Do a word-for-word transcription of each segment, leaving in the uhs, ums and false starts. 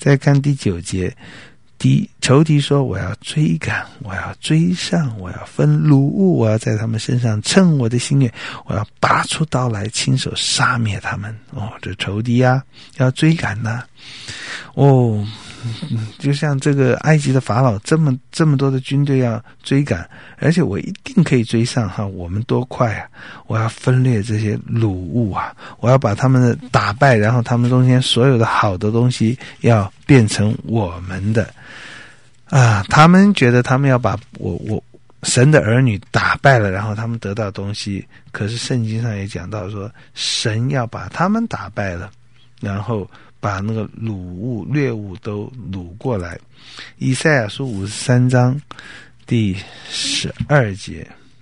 再看第九节，敌仇敌说，我要追赶，我要追上，我要分掳物，我要在他们身上称我的心愿，我要拔出刀来亲手杀灭他们。哦，这仇敌啊要追赶呐、啊、哦，就像这个埃及的法老这么这么多的军队要追赶，而且我一定可以追上哈，我们多快啊，我要分裂这些掳物啊，我要把他们的打败，然后他们中间所有的好的东西要变成我们的啊，他们觉得他们要把我我神的儿女打败了，然后他们得到东西，可是圣经上也讲到说，神要把他们打败了，然后把那个掳物掠物都掳过来。以赛亚书五十三章第十二节，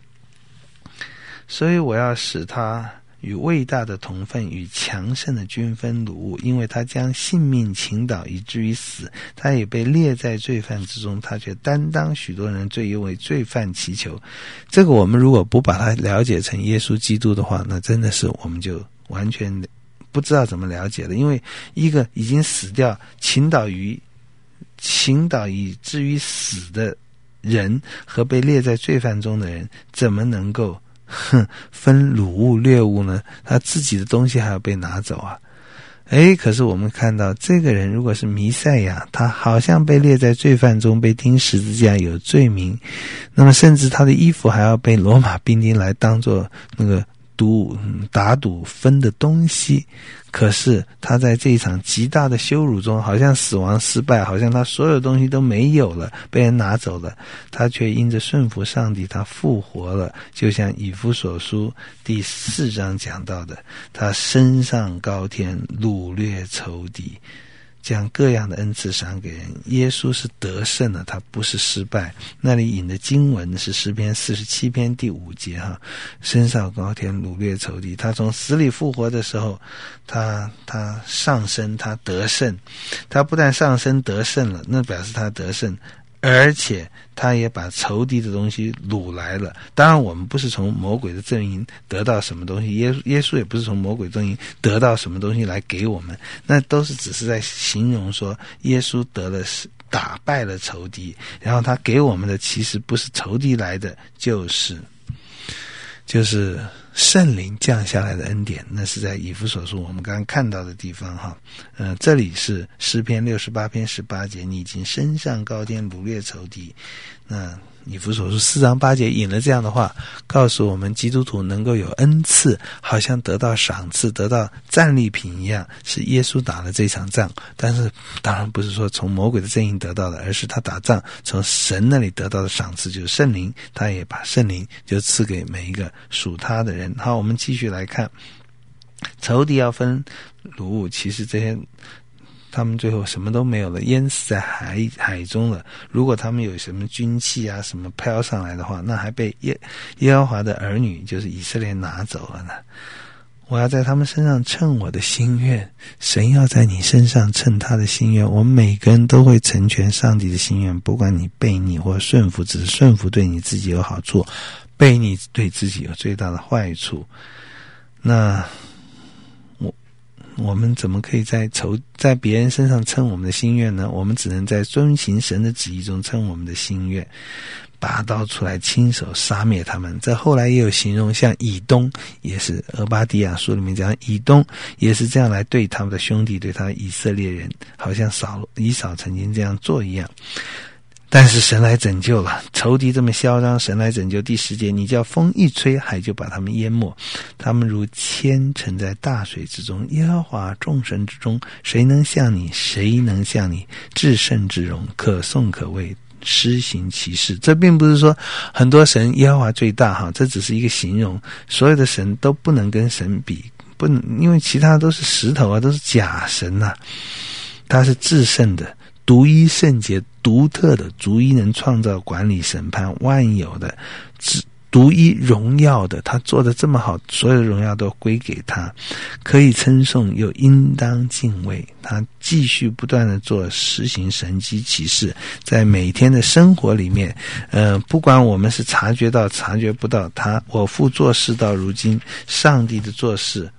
所以我要使他与伟大的同分，与强盛的均分掳物，因为他将性命倾倒以至于死，他也被列在罪犯之中，他却担当许多人罪，因为罪犯祈求。这个我们如果不把它了解成耶稣基督的话，那真的是我们就完全不知道怎么了解了。因为一个已经死掉倾倒于倾倒以至于死的人和被列在罪犯中的人，怎么能够哼分掳物掠物呢？他自己的东西还要被拿走啊！诶，可是我们看到这个人如果是弥赛亚，他好像被列在罪犯中，被钉十字架，有罪名，那么甚至他的衣服还要被罗马兵丁来当作那个赌打赌分的东西。可是他在这一场极大的羞辱中，好像死亡失败，好像他所有东西都没有了，被人拿走了，他却因着顺服上帝，他复活了。就像以弗所书第四章讲到的，他升上高天，掳掠仇敌，将各样的恩赐赏给人。耶稣是得胜的，他不是失败。那里引的经文是诗篇四十七篇第五节哈，升上高天，掳掠仇敌。他从死里复活的时候，他他上升，他得胜。他不但上升得胜了，那表示他得胜，而且他也把仇敌的东西掳来了。当然我们不是从魔鬼的阵营得到什么东西，耶稣耶稣也不是从魔鬼阵营得到什么东西来给我们，那都是只是在形容说耶稣得了打败了仇敌，然后他给我们的其实不是仇敌来的，就是就是圣灵降下来的恩典。那是在以弗所书我们刚刚看到的地方哈。呃，这里是诗篇六十八篇十八节，你已经升上高天，掳掠仇敌。那以弗所书四章八节引了这样的话，告诉我们基督徒能够有恩赐，好像得到赏赐，得到战利品一样，是耶稣打了这场仗。但是当然不是说从魔鬼的阵营得到的，而是他打仗从神那里得到的赏赐，就是圣灵，他也把圣灵就赐给每一个属他的人。好，我们继续来看，仇敌要分掳物，其实这些他们最后什么都没有了，淹死在海海中了。如果他们有什么军器啊什么飘上来的话，那还被耶耶和华的儿女就是以色列拿走了呢。我要在他们身上称我的心愿，神要在你身上称他的心愿。我们每个人都会成全上帝的心愿，不管你悖逆或顺服，只是顺服对你自己有好处，悖逆对自己有最大的坏处。那我我们怎么可以在仇在别人身上称我们的心愿呢？我们只能在遵行神的旨意中称我们的心愿，拔刀出来亲手杀灭他们。这后来也有形容，像以东也是俄巴底亚书里面讲，以东也是这样来对他们的兄弟，对他以色列人，好像扫以扫曾经这样做一样。但是神来拯救了，仇敌这么嚣张，神来拯救。第十节，你叫风一吹，海就把他们淹没，他们如铅沉在大水之中。耶和华众神之中，谁能像你？谁能像你？至圣至荣，可颂可畏，施行奇事。这并不是说很多神耶和华最大哈，这只是一个形容，所有的神都不能跟神比，不能，因为其他都是石头啊，都是假神啊，他是至圣的，独一圣洁，独特的，独一能创造管理审判万有的，独一荣耀的，他做得这么好，所有的荣耀都归给他，可以称颂又应当敬畏。他继续不断的做实行神迹奇事，在每天的生活里面，呃，不管我们是察觉到察觉不到，他我父做事到如今，上帝的做事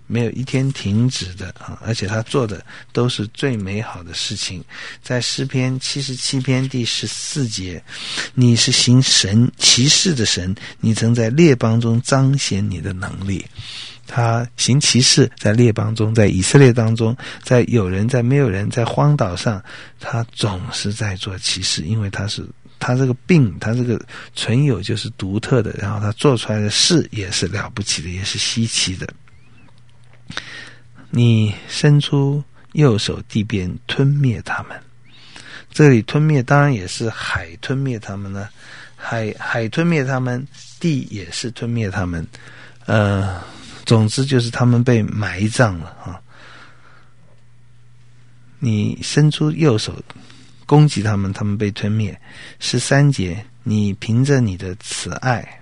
没有一天停止的啊，而且他做的都是最美好的事情。在诗篇七十七篇第十四节，你是行神奇事的神，你曾在列邦中彰显你的能力。他行奇事，在列邦中，在以色列当中，在有人，在没有人，在荒岛上，他总是在做奇事，因为他是他这个病，他这个存有就是独特的，然后他做出来的事也是了不起的，也是稀奇的。你伸出右手，地便吞灭他们。这里吞灭当然也是海吞灭他们呢，海海吞灭他们，地也是吞灭他们，呃总之就是他们被埋葬了啊！你伸出右手攻击他们，他们被吞灭。十三节，你凭着你的慈爱，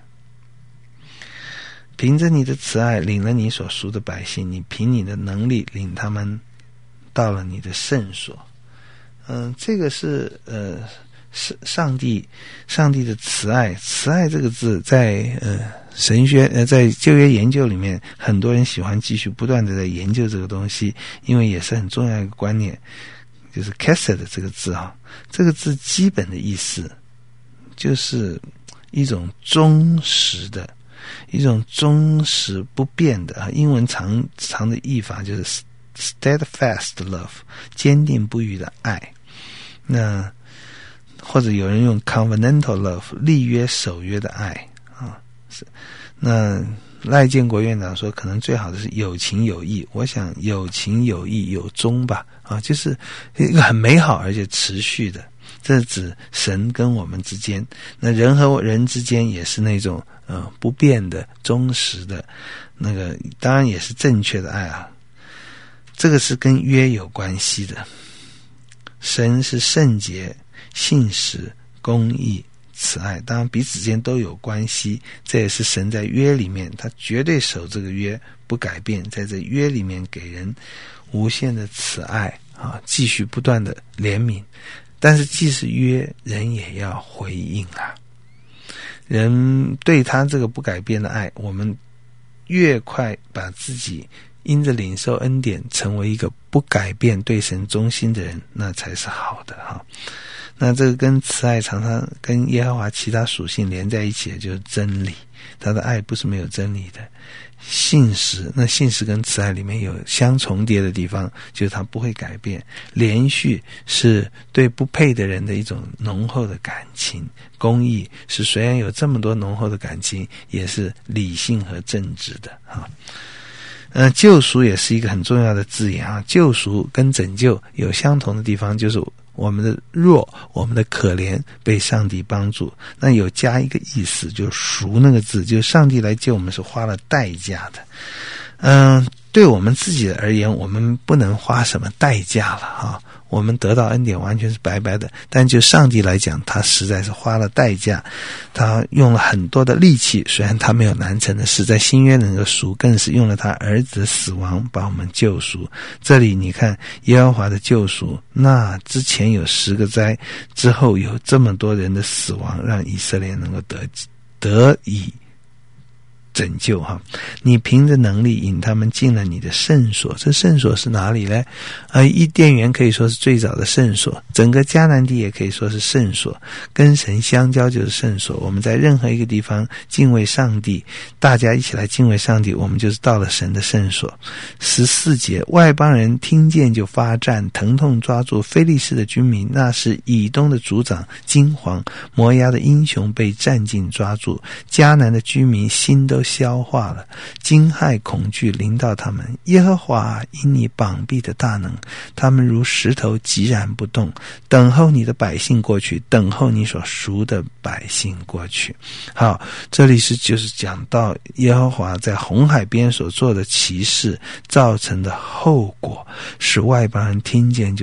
凭着你的慈爱领了你所赎的百姓，你凭你的能力领他们到了你的圣所。嗯、呃，这个是呃是上帝上帝的慈爱。慈爱这个字在呃神学呃在旧约研究里面，很多人喜欢继续不断的在研究这个东西，因为也是很重要一个观念，就是 chesed 这个字啊，这个字基本的意思就是一种忠实的，一种忠实不变的啊，英文常常的译法就是 steadfast love， 坚定不渝的爱。那或者有人用 covenantal love， 立约守约的爱啊。是那赖建国院长说，可能最好的是有情有义。我想有情有义有忠吧啊，就是一个很美好而且持续的。这是指神跟我们之间，那人和人之间也是那种呃不变的忠实的，那个当然也是正确的爱啊。这个是跟约有关系的。神是圣洁、信实、公义、慈爱，当然彼此间都有关系。这也是神在约里面，他绝对守这个约不改变，在这约里面给人无限的慈爱啊，继续不断的怜悯。但是既是约，人也要回应啊。人对他这个不改变的爱，我们越快把自己因着领受恩典成为一个不改变对神忠心的人，那才是好的哈。那这个跟慈爱常常跟耶和华其他属性连在一起的就是真理，他的爱不是没有真理的。信实，那信实跟慈爱里面有相重叠的地方，就是它不会改变。连续是对不配的人的一种浓厚的感情，公义是虽然有这么多浓厚的感情，也是理性和正直的啊。呃，救赎也是一个很重要的字眼啊。救赎跟拯救有相同的地方，就是我们的弱，我们的可怜被上帝帮助。那有加一个意思，就是赎那个字，就是上帝来救我们是花了代价的。嗯、呃，对我们自己而言，我们不能花什么代价了哈。我们得到恩典完全是白白的，但就上帝来讲，他实在是花了代价，他用了很多的力气，虽然他没有难成的事，在新约的那个赎更是用了他儿子的死亡把我们救赎。这里你看耶和华的救赎，那之前有十个灾，之后有这么多人的死亡，让以色列能够得得以拯救哈。你凭着能力引他们进了你的圣所。这圣所是哪里呢？呃，伊甸园可以说是最早的圣所，整个迦南地也可以说是圣所，跟神相交就是圣所。我们在任何一个地方敬畏上帝，大家一起来敬畏上帝，我们就是到了神的圣所。十四节，外邦人听见就发战，疼痛抓住非利士的军民，那是以东的族长惊惶，摩押的英雄被战尽抓住，迦南的居民心都消化了，惊骇恐惧临到他们。耶和华因你膀臂的大能，他们如石头寂然不动，等候你的百姓过去，等候你所赎的百姓过去。好，这里是就是讲到耶和华在红海边所做的奇事造成的后果，使外邦人听见就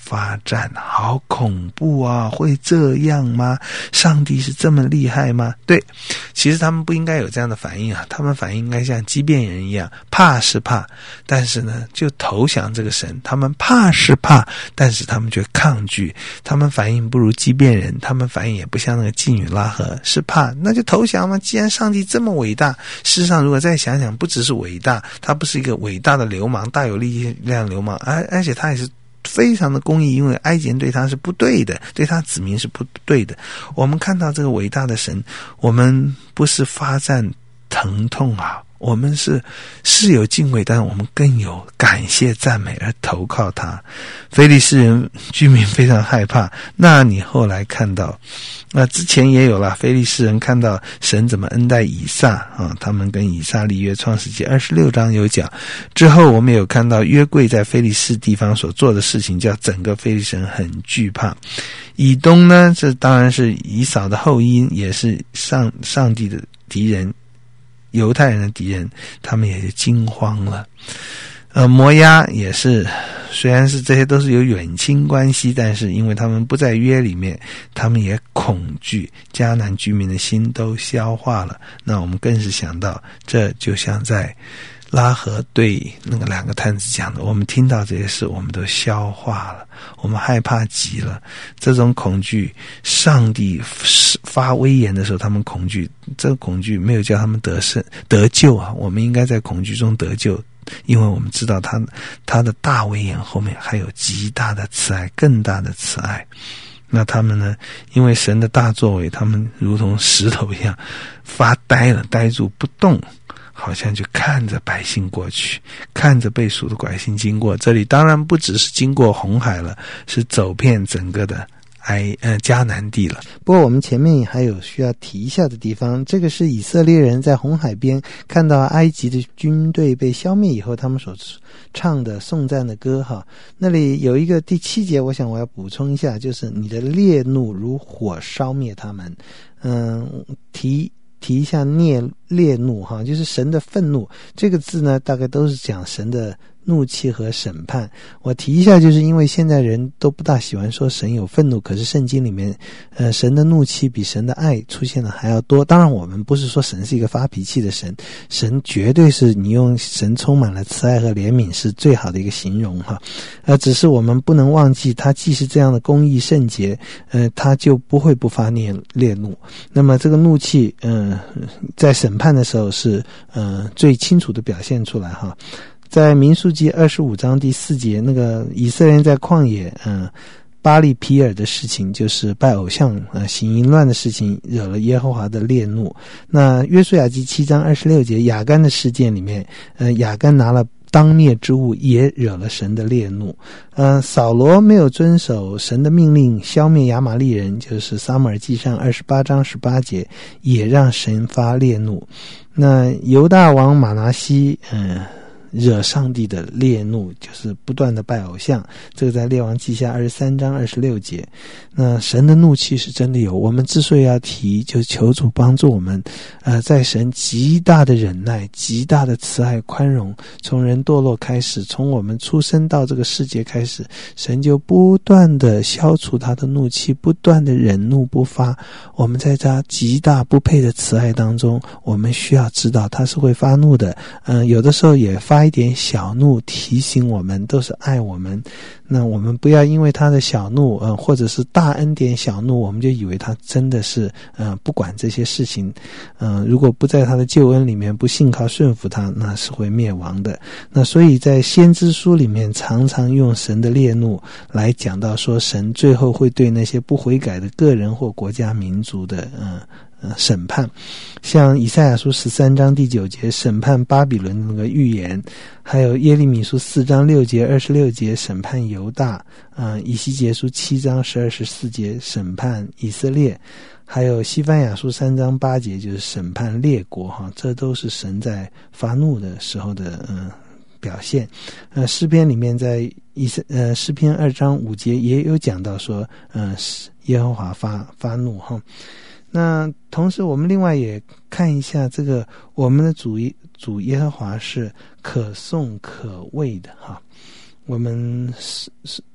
发战，好恐怖啊！会这样吗？上帝是这么厉害吗？对，其实他们不应该有这样的反应啊，他们反应应该像畸变人一样，怕是怕，但是呢就投降这个神。他们怕是怕，但是他们却抗拒，他们反应不如畸变人，他们反应也不像那个妓女拉合，是怕那就投降嘛。既然上帝这么伟大，事实上如果再想想，不只是伟大，他不是一个伟大的流氓，大有力量流氓，而而且他也是非常的公义，因为埃及人对他是不对的，对他子民是不对的。我们看到这个伟大的神，我们不是发战疼痛啊，我们是是有敬畏，但是我们更有感谢赞美而投靠他。非利士人居民非常害怕，那你后来看到那之前也有了，非利士人看到神怎么恩待以撒啊，他们跟以撒立约，创世纪二十六章有讲。之后我们有看到约柜在非利士地方所做的事情，叫整个非利士人很惧怕。以东呢，这当然是以扫的后裔，也是上上帝的敌人，犹太人的敌人，他们也就惊慌了。呃，摩押也是，虽然是这些都是有远亲关系，但是因为他们不在约里面，他们也恐惧，迦南居民的心都消化了。那我们更是想到，这就像在拉合对那个两个探子讲的，我们听到这些事，我们都消化了，我们害怕极了。这种恐惧，上帝发威严的时候，他们恐惧，这个恐惧没有叫他们得胜得救啊，我们应该在恐惧中得救。因为我们知道他他的大威严后面还有极大的慈爱，更大的慈爱。那他们呢，因为神的大作为，他们如同石头一样发呆了，呆住不动，好像就看着百姓过去，看着被赎的百姓经过。这里当然不只是经过红海了，是走遍整个的埃呃迦南地了。 不过我们前面还有需要提一下的地方，这个是以色列人在红海边看到埃及的军队被消灭以后，他们所唱的颂赞的歌哈。那里有一个第七节，我想我要补充一下，就是你的烈怒如火烧灭他们。嗯，提提一下烈烈怒哈，就是神的愤怒。这个字呢，大概都是讲神的怒气和审判。我提一下，就是因为现在人都不大喜欢说神有愤怒，可是圣经里面呃，神的怒气比神的爱出现的还要多。当然我们不是说神是一个发脾气的神，神绝对是，你用神充满了慈爱和怜悯是最好的一个形容哈。呃，只是我们不能忘记，他既是这样的公义圣洁，呃，他就不会不发烈烈怒。那么这个怒气嗯、呃，在审判的时候是呃最清楚的表现出来哈。在民数记二十五章第四节，那个以色列人在旷野嗯，巴利皮尔的事情，就是拜偶像呃行淫乱的事情，惹了耶和华的烈怒。那约书亚记七章二十六节，亚干的事件里面，呃亚干拿了当灭之物，也惹了神的烈怒。呃扫罗没有遵守神的命令消灭亚玛力人，就是撒母耳记上二十八章十八节，也让神发烈怒。那犹大王马拿西嗯、呃惹上帝的烈怒，就是不断的拜偶像，这个在列王记下二十三章二十六节。那神的怒气是真的有，我们之所以要提，就求主帮助我们呃，在神极大的忍耐，极大的慈爱宽容，从人堕落开始，从我们出生到这个世界开始，神就不断的消除他的怒气，不断的忍怒不发。我们在他极大不配的慈爱当中，我们需要知道他是会发怒的，嗯、呃，有的时候也发一点小怒提醒我们，都是爱我们。那我们不要因为他的小怒呃，或者是大恩典小怒，我们就以为他真的是呃不管这些事情。嗯、呃，如果不在他的救恩里面，不信靠顺服他，那是会灭亡的。那所以在先知书里面常常用神的烈怒来讲到说，神最后会对那些不悔改的个人或国家民族的呃呃审判。像以赛亚书十三章第九节审判巴比伦的那个预言，还有耶利米书四章六节二十六节审判犹大，呃以西结书七章十二十四节审判以色列，还有西番雅书三章八节就是审判列国哈，这都是神在发怒的时候的嗯、呃、表现。呃诗篇里面在以呃诗篇二章五节也有讲到说呃耶和华发发怒哈。那同时我们另外也看一下这个我们的主主耶和华是可颂可畏的哈。我们是是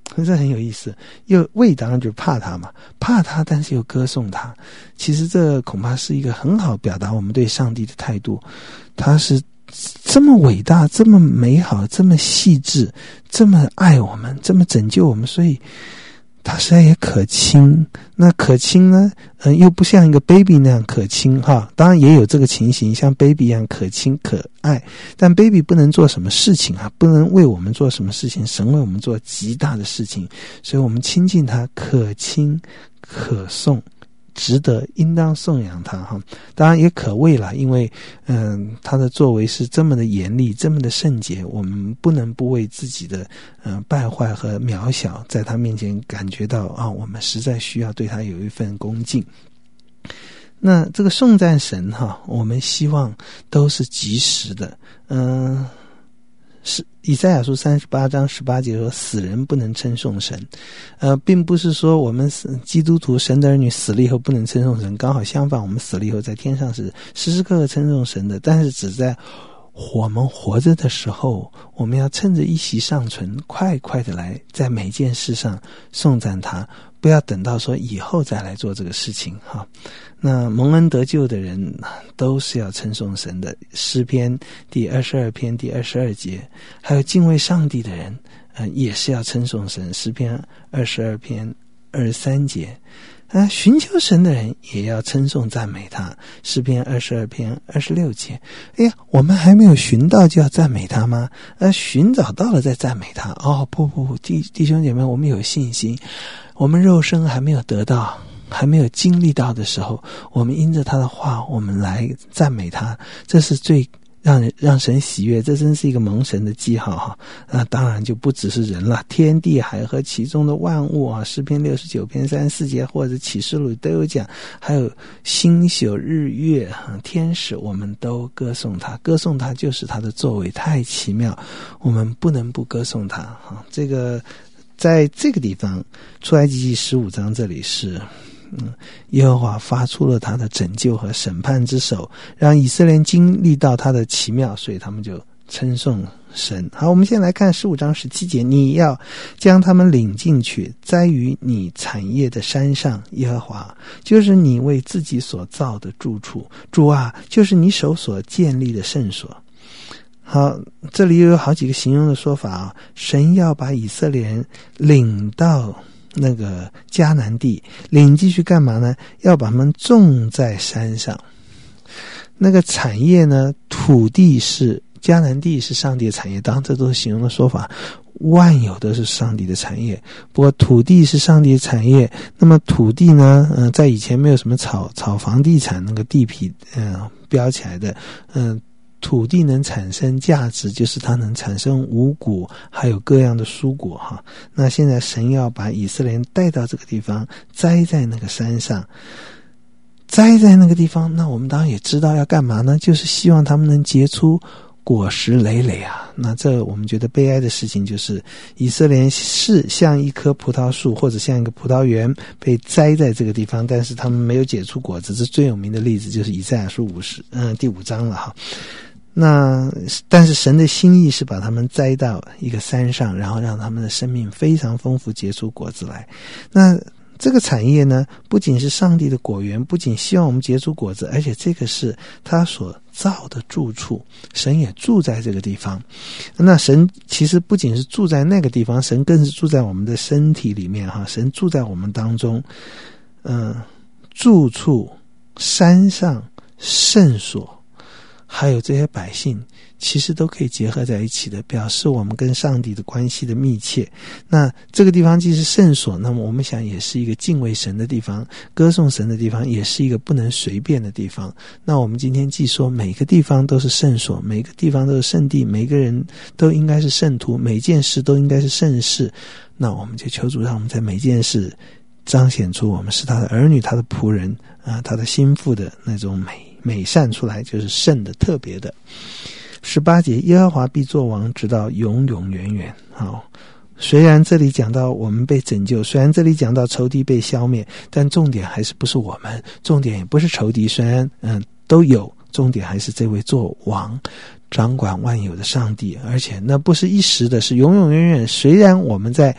这很有意思。又畏当然就是怕他嘛，怕他但是又歌颂他，其实这恐怕是一个很好表达我们对上帝的态度。他是这么伟大，这么美好，这么细致，这么爱我们，这么拯救我们，所以他实在也可亲。那可亲呢，嗯，又不像一个 baby 那样可亲哈。当然也有这个情形，像 baby 一样可亲可爱，但 baby 不能做什么事情啊，不能为我们做什么事情，神为我们做极大的事情，所以我们亲近他，可亲可颂，值得应当颂扬他哈。当然也可畏了，因为嗯，他的作为是这么的严厉，这么的圣洁，我们不能不为自己的嗯败坏和渺小在他面前感觉到啊，我们实在需要对他有一份恭敬。那这个颂赞神哈，我们希望都是及时的。嗯，是以赛亚书三十八章十八节说，死人不能称颂神。呃，并不是说我们基督徒神的儿女死了以后不能称颂神，刚好相反，我们死了以后在天上是时时刻刻称颂神的，但是只在我们活着的时候，我们要趁着一息尚存，快快的来在每件事上颂赞他，不要等到说以后再来做这个事情哈。那蒙恩得救的人都是要称颂神的，诗篇第二十二篇第二十二节，还有敬畏上帝的人呃，也是要称颂神，诗篇二十二篇二十三节啊，寻求神的人也要称颂赞美他，诗篇二十二篇二十六节。哎呀，我们还没有寻到就要赞美他吗？呃，寻找到了再赞美他。哦，不不不，弟弟兄姐妹，我们有信心，我们肉身还没有得到，还没有经历到的时候，我们因着他的话，我们来赞美他，这是最让人让神喜悦，这真是一个蒙神的记号哈。那当然就不只是人了，天地海和其中的万物啊，诗篇六十九篇三十四节或者启示录都有讲，还有星宿日月天使，我们都歌颂他，歌颂他就是他的作为太奇妙，我们不能不歌颂他哈。这个在这个地方出埃及记十五章这里是嗯，耶和华发出了他的拯救和审判之手，让以色列经历到他的奇妙，所以他们就称颂神。好，我们先来看十五章十七节，你要将他们领进去，栽于你产业的山上，耶和华就是你为自己所造的住处，主啊，就是你手所建立的圣所。好，这里又有好几个形容的说法啊。神要把以色列人领到那个迦南地，领进去干嘛呢？要把他们种在山上。那个产业呢，土地是迦南地是上帝的产业，当然这都是形容的说法，万有都是上帝的产业，不过土地是上帝的产业。那么土地呢，嗯、呃，在以前没有什么炒炒房地产那个地皮嗯、呃、标起来的，嗯、呃。土地能产生价值，就是它能产生五谷，还有各样的蔬果哈。那现在神要把以色列人带到这个地方，栽在那个山上，栽在那个地方，那我们当然也知道要干嘛呢？就是希望他们能结出果实累累啊。那这我们觉得悲哀的事情就是，以色列人是像一棵葡萄树或者像一个葡萄园被栽在这个地方，但是他们没有结出果子。这最有名的例子就是以赛亚书五十嗯第五章了哈。那但是神的心意是把他们栽到一个山上，然后让他们的生命非常丰富，结出果子来。那这个产业呢，不仅是上帝的果园，不仅希望我们结出果子，而且这个是他所造的住处，神也住在这个地方。那神其实不仅是住在那个地方，神更是住在我们的身体里面哈，神住在我们当中。嗯、呃，住处、山上、圣所，还有这些百姓其实都可以结合在一起的，表示我们跟上帝的关系的密切。那这个地方既是圣所，那么我们想也是一个敬畏神的地方，歌颂神的地方，也是一个不能随便的地方。那我们今天既说每个地方都是圣所，每个地方都是圣地，每个人都应该是圣徒，每件事都应该是圣事，那我们就求主让我们在每件事彰显出我们是他的儿女，他的仆人啊，他的心腹的那种美美善出来，就是圣的特别的。十八节，耶和华必作王，直到永永远远。好，虽然这里讲到我们被拯救，虽然这里讲到仇敌被消灭，但重点还是不是我们，重点也不是仇敌，虽然嗯都有，重点还是这位做王掌管万有的上帝，而且那不是一时的，是永永远远。虽然我们在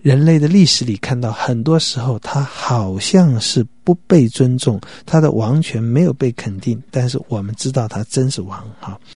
人类的历史里看到，很多时候他好像是不被尊重，他的王权没有被肯定，但是我们知道他真是王哈。